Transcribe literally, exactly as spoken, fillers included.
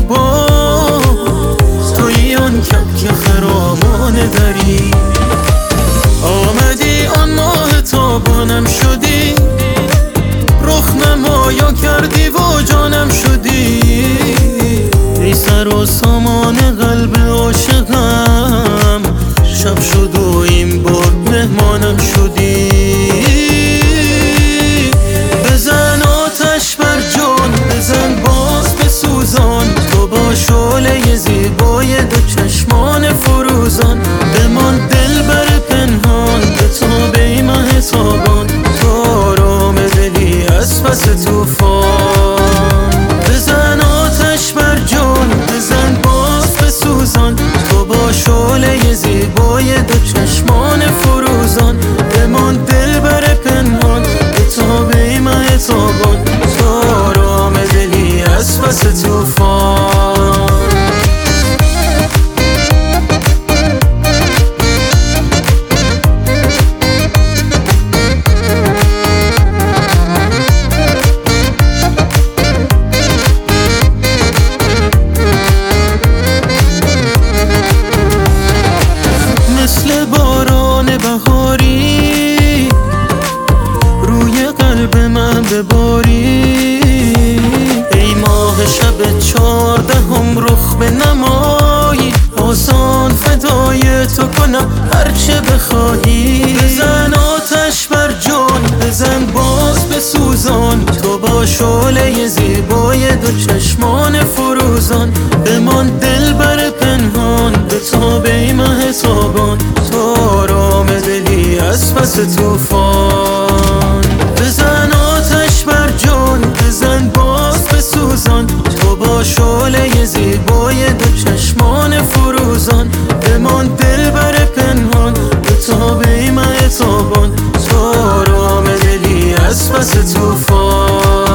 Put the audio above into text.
باز توی آن کبک خرامان دری. آمدی آن ماه تابانم شدی، رخ نمایا کردی و جانم شدی. ای سر و سامان قلب عاشقم، شب شد و این بار مهمانم شدی. بزن آتش بر جان، بزن باز بسوزان، تو با شعله زیبای دو چشمان فروزان. بمان دلبر پنهان به تابه ماه تابان، تو آرام دلی از پس طوفان. بزن آتش بر جان، بزن باز بسوزان، تو با شعله زیبای دو چشمان فروزان. بمان دلبر پنهان به تابه ماه تابان، تو آرام دلی از پس طوفان. مثل باران بهاری روی قلب من بباری. ای ماه شب چهاردهم رخ به نمایی، آسان فدای تو کنم هرچه بخواهی. بزن آتش بر جان، بزن باز بسوزان، تو با شعله زیبای دو چشمان فروزان. بمان دلبر پنهان به تابه ماه تابان، تو آرام دلی از پس طوفان. بزن آتش بر جان، بزن باز بسوزان، تو با شعله زیبای دو چشمان فروزان. بمان دلبر پنهان به تابه ماه تابان، تو آرام دلی از پس طوفان.